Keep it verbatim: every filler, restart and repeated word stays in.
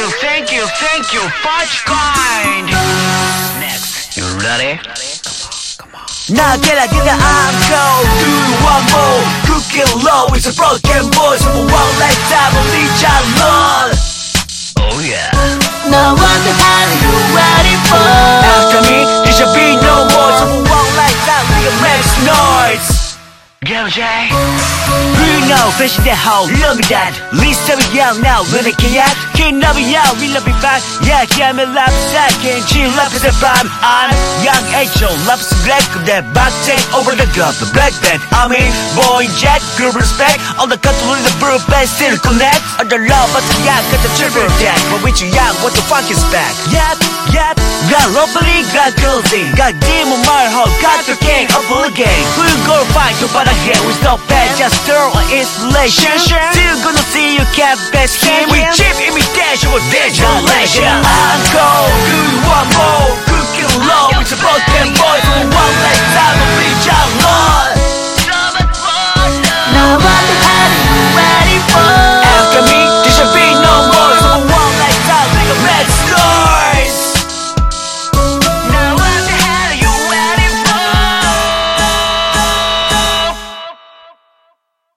thank you, thank you, much kind. Next, you ready? Now get out, get out, I'm cold. Do you want more? Cooking low, it's a broken voice of a one lifetime of each alone. Oh yeah. Now what the hell are you ready for? After me, there shall be no more. So for one lifetime, we can make noise. Go Jay. We know, fish in the hole, love me that. Least of it young now, living kayak. King of it young, we love it back. Yeah, can't me love second, chill up is a vibe. I'm young Angel, love some black. That back take over the gun, the black band. I mean, boy jet, good respect. All the country with the bird band still connect. On the love, but the young, got the triple jack. But with you young, what the fuck is back? Yep, yep. Got robbery, got guilty. Got demon, my heart, got the king of the game. We'll go fight to but here with no bad, just throw an installation. Still gonna see you cat best game. We cheap imitation with digital. I'm cold.